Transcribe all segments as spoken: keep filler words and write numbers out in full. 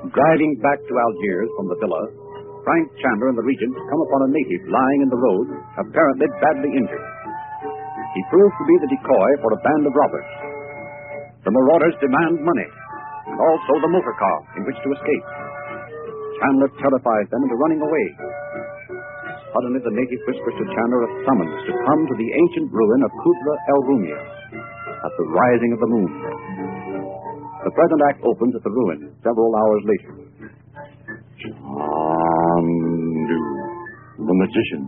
Driving back to Algiers from the villa, Frank Chandler and the Regent come upon a native lying in the road, apparently badly injured. He proves to be the decoy for a band of robbers. The marauders demand money, and also the motor car in which to escape. Chandler terrifies them into running away. Suddenly, the native whispers to Chandler a summons to come to the ancient ruin of Kudra El Rumia at the rising of the moon. The present act opens at the ruin several hours later. Chandu, the magician.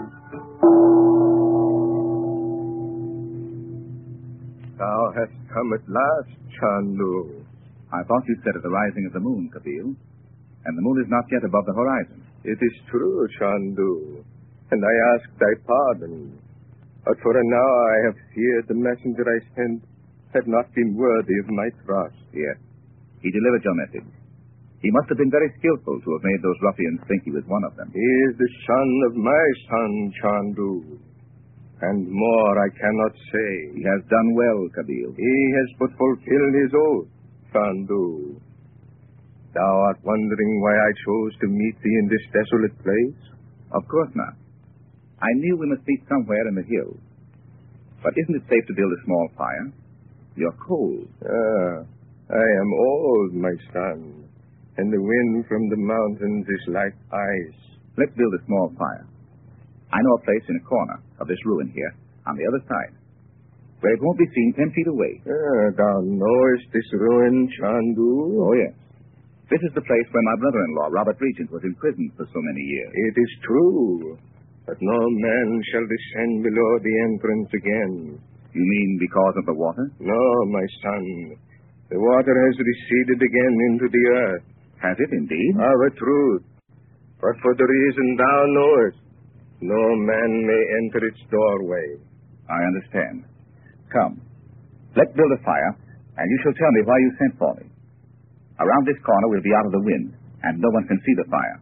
Thou hast come at last, Chandu. I thought you said at the rising of the moon, Kabir, and the moon is not yet above the horizon. It is true, Chandu, and I ask thy pardon. But for now I have feared the messenger I sent had not been worthy of my trust. Yes, he delivered your message. He must have been very skillful to have made those ruffians think he was one of them. He is the son of my son, Chandu. And more I cannot say. He has done well, Kabir. He has but fulfilled his oath, Chandu. Thou art wondering why I chose to meet thee in this desolate place? Of course not. I knew we must meet somewhere in the hills. But isn't it safe to build a small fire? You're cold. Ah, I am old, my son, and the wind from the mountains is like ice. Let's build a small fire. I know a place in a corner of this ruin here, on the other side, where it won't be seen ten feet away. Ah, thou knowest this ruin, Chandu? Oh, yes. This is the place where my brother-in-law, Robert Regent, was imprisoned for so many years. It is true, but no man shall descend below the entrance again. You mean because of the water? No, my son. The water has receded again into the earth. Has it indeed? Of a truth. But for the reason thou knowest, no man may enter its doorway. I understand. Come, let's build a fire, and you shall tell me why you sent for me. Around this corner we'll be out of the wind, and no one can see the fire.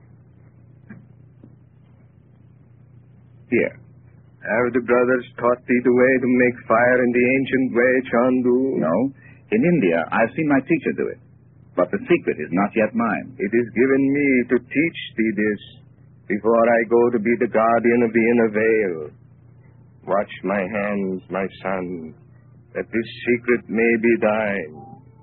Here. Have the brothers taught thee the way to make fire in the ancient way, Chandu? No. In India, I've seen my teacher do it. But the secret is not yet mine. It is given me to teach thee this before I go to be the guardian of the inner veil. Watch my hands, my son, that this secret may be thine.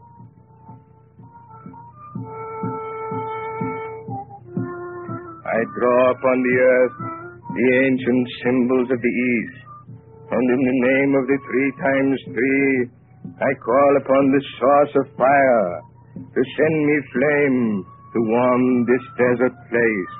I draw upon the earth the ancient symbols of the East, and in the name of the three times three, I call upon the source of fire to send me flame to warm this desert place.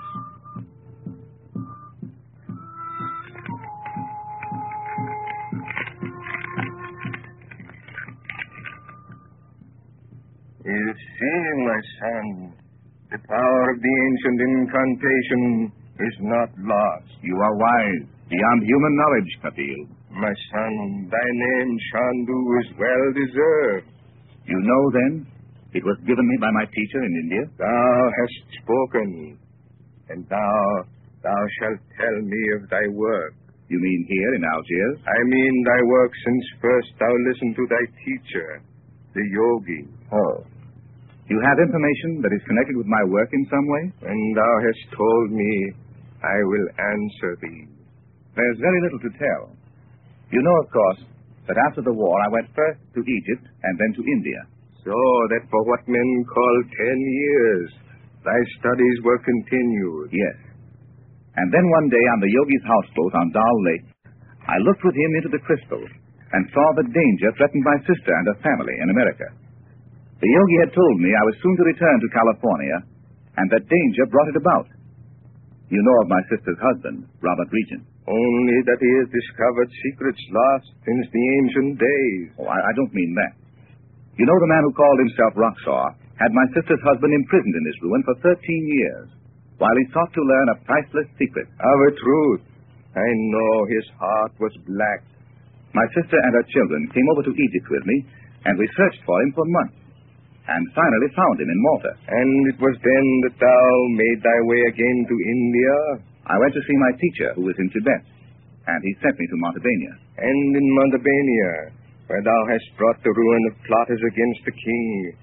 You see, my son, the power of the ancient incantation is not lost. You are wise, beyond human knowledge, Kabir. My son, thy name, Chandu, is well deserved. You know, then, it was given me by my teacher in India? Thou hast spoken, and thou, thou shalt tell me of thy work. You mean here in Algiers? I mean thy work since first thou listened to thy teacher, the yogi. Oh. You have information that is connected with my work in some way? And thou hast told me, I will answer thee. There's very little to tell. You know, of course, that after the war I went first to Egypt and then to India. So that for what men call ten years, thy studies were continued. Yes. And then one day on the yogi's houseboat on Dal Lake, I looked with him into the crystals and saw the danger threatened my sister and her family in America. The yogi had told me I was soon to return to California, and that danger brought it about. You know of my sister's husband, Robert Regent. Only that he has discovered secrets lost since the ancient days. Oh, I, I don't mean that. You know the man who called himself Roxor had my sister's husband imprisoned in this ruin for thirteen years, while he sought to learn a priceless secret. Of a truth, I know his heart was black. My sister and her children came over to Egypt with me, and we searched for him for months, and finally found him in Malta. And it was then that thou made thy way again to India? I went to see my teacher, who was in Tibet, and he sent me to Montevideo. And in Montevideo, where thou hast brought the ruin of plotters against the king,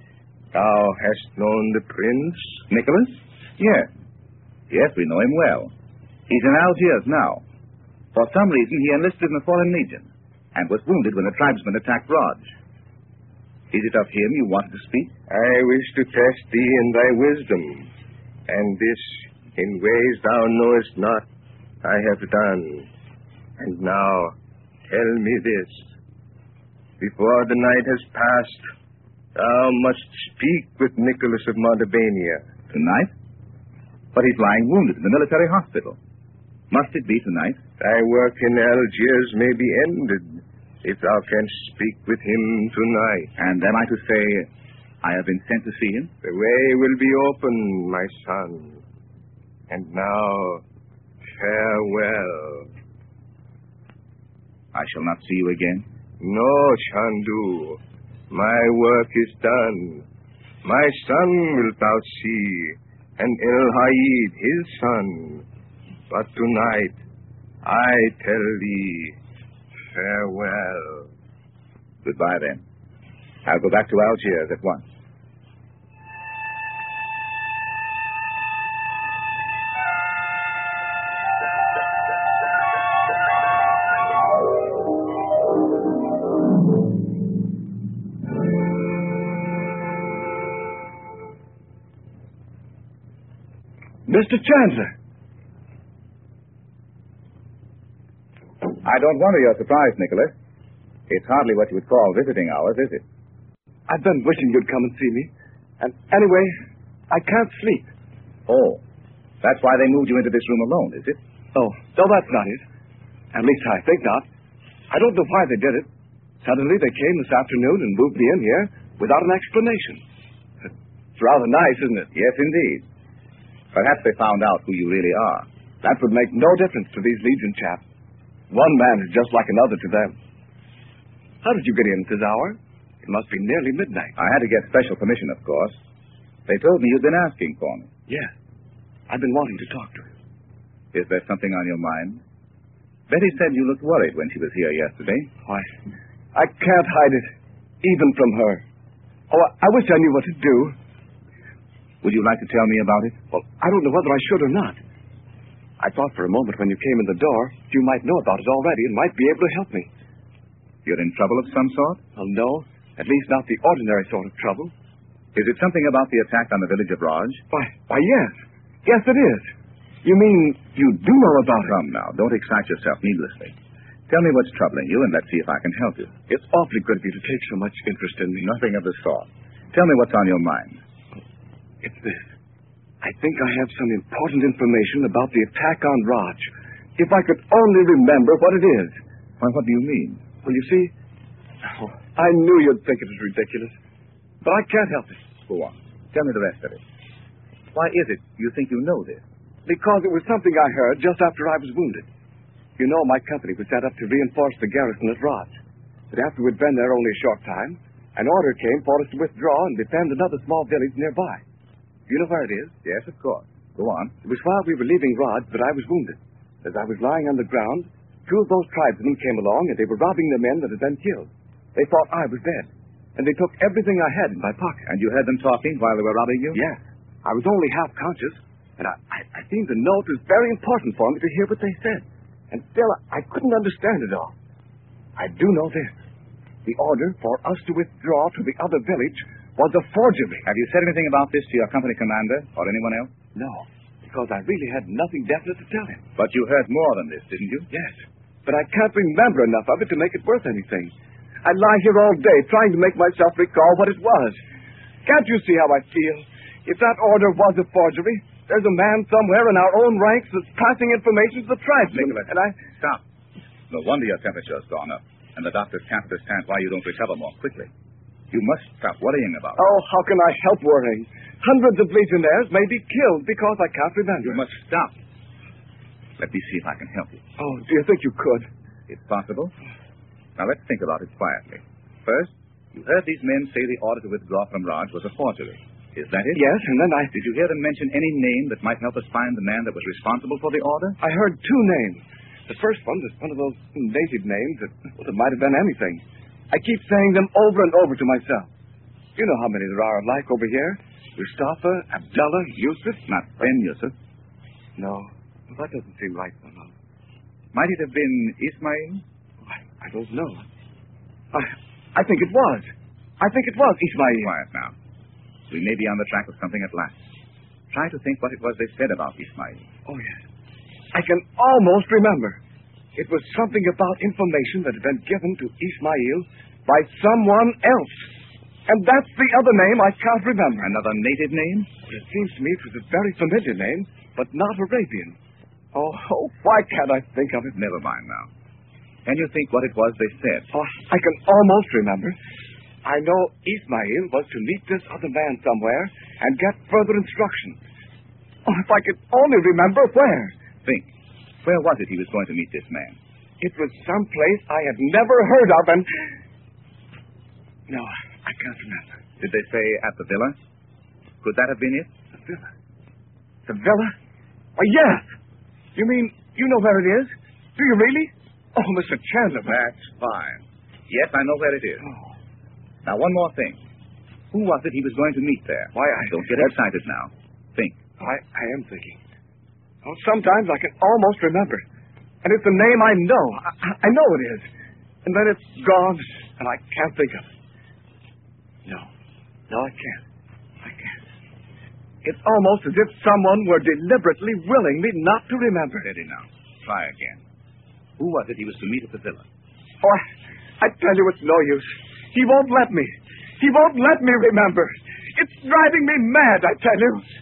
Thou hast known the prince? Nicholas? Yes. Yes, we know him well. He's in Algiers now. For some reason, he enlisted in the Foreign Legion and was wounded when the tribesmen attacked Raj. Is it of him you wanted to speak? I wish to test thee in thy wisdom, and this, in ways thou knowest not, I have done. And now, tell me this. Before the night has passed, thou must speak with Nicholas of Montebania. Tonight? But he's lying wounded in the military hospital. Must it be tonight? Thy work in Algiers may be ended if thou canst speak with him tonight. And am I to say I have been sent to see him? The way will be open, my son. And now, farewell. I shall not see you again? No, Chandu. My work is done. My son wilt thou see, and El-Haid his son. But tonight, I tell thee, farewell. Goodbye, then. I'll go back to Algiers at once. Mister Chandler. I don't wonder you're surprised, Nicholas. It's hardly what you would call visiting hours, is it? I've been wishing you'd come and see me. And anyway, I can't sleep. Oh, that's why they moved you into this room alone, is it? Oh, no, that's not it. At least I think not. I don't know why they did it. Suddenly they came this afternoon and moved me in here without an explanation. It's rather nice, isn't it? Yes, indeed. Perhaps they found out who you really are. That would make no difference to these Legion chaps. One man is just like another to them. How did you get in at this hour? It must be nearly midnight. I had to get special permission, of course. They told me you'd been asking for me. Yes. I've been wanting to talk to you. Is there something on your mind? Betty said you looked worried when she was here yesterday. Why, I can't hide it, even from her. Oh, I, I wish I knew what to do. Would you like to tell me about it? Well, I don't know whether I should or not. I thought for a moment when you came in the door, you might know about it already and might be able to help me. You're in trouble of some sort? Well, no. At least not the ordinary sort of trouble. Is it something about the attack on the village of Raj? Why, why, yes. Yes, it is. You mean you do know about it? Come now, don't excite yourself needlessly. Tell me what's troubling you, and let's see if I can help you. It's awfully good of you to take so much interest in me. Nothing of the sort. Tell me what's on your mind. It's this. I think I have some important information about the attack on Raj. If I could only remember what it is. Why, what do you mean? Well, you see, oh, I knew you'd think it was ridiculous. But I can't help it. Go on. Tell me the rest of it. Why is it you think you know this? Because it was something I heard just after I was wounded. You know, my company was set up to reinforce the garrison at Raj. But after we'd been there only a short time, an order came for us to withdraw and defend another small village nearby. You know where it is? Yes, of course. Go on. It was while we were leaving Raj that I was wounded. As I was lying on the ground, two of those tribesmen came along and they were robbing the men that had been killed. They thought I was dead, and they took everything I had in my pocket. And you heard them talking while they were robbing you? Yes. I was only half conscious, and I, I, I seemed to know it was very important for me to hear what they said. And still, I, I couldn't understand it all. I do know this. The order for us to withdraw to the other village was a forgery. Have you said anything about this to your company commander or anyone else? No, because I really had nothing definite to tell him. But you heard more than this, didn't you? Yes, but I can't remember enough of it to make it worth anything. I lie here all day trying to make myself recall what it was. Can't you see how I feel? If that order was a forgery, there's a man somewhere in our own ranks that's passing information to the tribesmen. Nicholas, and I... Stop. No wonder your temperature's gone up, and the doctors can't understand why you don't recover more quickly. You must stop worrying about it. Oh, how can I help worrying? Hundreds of legionnaires may be killed because I can't remember. You must stop. Let me see if I can help you. Oh, do you think you could? It's possible. Now, let's think about it quietly. First, you heard these men say the order to withdraw from Raj was a forgery. Is that it? Yes, and then I... Did you hear them mention any name that might help us find the man that was responsible for the order? I heard two names. The first one was one of those native names that, well, that might have been anything. I keep saying them over and over to myself. You know how many there are alike over here. Mustafa, Abdullah, Yusuf. Not Ben Yusuf. No, that doesn't seem right somehow. Might it have been Ismail? I, I don't know. I, I think it was. I think it was Ismail. Quiet now. We may be on the track of something at last. Try to think what it was they said about Ismail. Oh, yes. I can almost remember. It was something about information that had been given to Ismail by someone else. And that's the other name I can't remember. Another native name? Well, it seems to me it was a very familiar name, but not Arabian. Oh, oh, why can't I think of it? Never mind now. Can you think what it was they said? Oh, I can almost remember. I know Ismail was to meet this other man somewhere and get further instructions. Oh, if I could only remember where. Think. Where was it he was going to meet this man? It was someplace I had never heard of, and... No, I can't remember. Did they say at the villa? Could that have been it? The villa? The villa? Oh, yes. You mean you know where it is? Do you really? Oh, Mister Chandler. That's fine. Yes, I know where it is. Oh. Now, one more thing. Who was it he was going to meet there? Why, I... Don't get excited now. Think. I, I am thinking. Oh, sometimes I can almost remember. And it's a name I know. I, I know it is. And then it's gone, and I can't think of it. No. No, I can't. I can't. It's almost as if someone were deliberately willing me not to remember. Steady now. Try again. Who was it he was to meet at the villa? Oh, I, I tell you it's no use. He won't let me. He won't let me remember. It's driving me mad, I tell you.